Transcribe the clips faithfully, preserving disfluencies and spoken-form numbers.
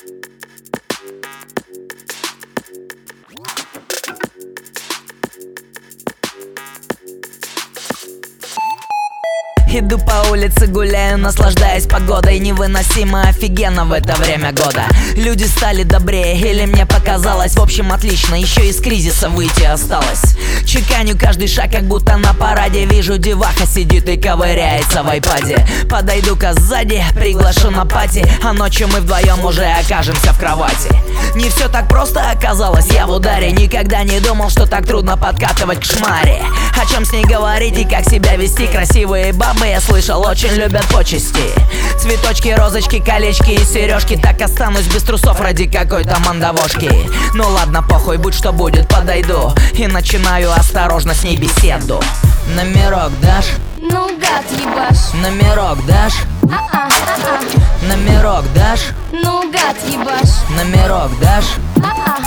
Иду по улице, гуляю, наслаждаясь погодой. Невыносимо офигенно в это время года. Люди стали добрее, или мне показалось. В общем, отлично, еще из кризиса выйти осталось. Чеканю каждый шаг, как будто на параде. Вижу, деваха сидит и ковыряется в айпаде. Подойду-ка сзади, приглашу на пати. А ночью мы вдвоем уже окажемся в кровати. Не все так просто оказалось, я в ударе. Никогда не думал, что так трудно подкатывать к шмаре. О чем с ней говорить и как себя вести. Красивые бабы, я слышал, очень любят почести. Цветочки, розочки, колечки и сережки. Так останусь без трусов ради какой-то мандавошки. Ну ладно, похуй, будь что будет, подойду. И начинаю осторожно с ней беседу. Номерок дашь? Ну, гад ебашь. Номерок дашь? А-а, а-а. Номерок дашь? Ну, гад ебашь. Номерок дашь? А-а.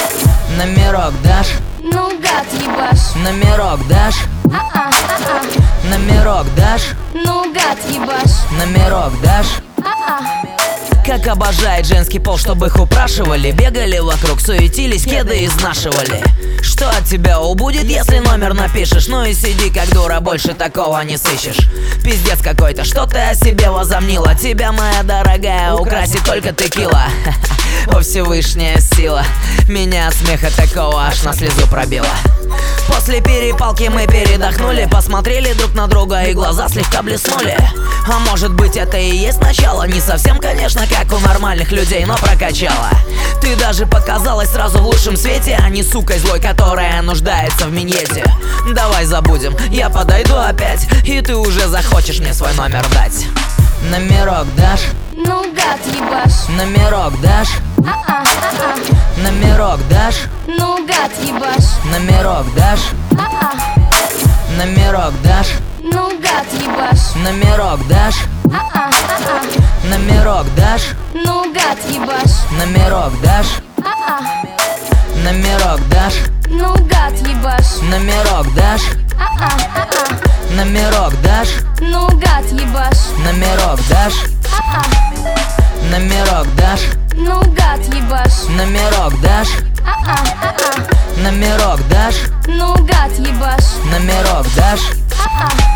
Номерок дашь? Ну, гад ебашь. Номерок дашь? А-а, а-а. Номерок дашь? Ну, гад ебашь. Номерок дашь? А-а. Как обожает женский пол, чтобы их упрашивали. Бегали вокруг, суетились, кеды изнашивали. Что от тебя убудет, если номер напишешь? Ну и сиди как дура, больше такого не сыщешь. Пиздец какой-то, что ты о себе возомнила? Тебя, моя дорогая, украсит только текила. О, Всевышняя сила, меня от смеха такого аж на слезу пробила. После перепалки мы передохнули, посмотрели друг на друга и глаза слегка блеснули. А может быть, это и есть начало? Не совсем, конечно, как у нормальных людей, но прокачала. Ты даже показалась сразу в лучшем свете, а не сукой злой, которая нуждается в миньете. Давай забудем, я подойду опять, и ты уже захочешь мне свой номер дать. Номерок дашь? Ну, гад ебашь. Номерок дашь? А-а, а-а. Номерок дашь? Ну, гад ебашь. Номерок дашь? А-а. Номерок дашь? Ну, гад ебашь. Номерок дашь? А-а, а-а. Номерок дашь? Ну, гад ебашь. Номерок дашь? А-а. Номерок дашь? Ну, гад ебашь. Номерок дашь? А-а, а-а. Номерок дашь? Ну, гад ебашь. Номерок дашь? А-а. Номерок дашь? Ну, гад ебашь. Номерок дашь? А-а, а-а. Номерок дашь? Ну, гад ебашь. Номерок дашь? А-а.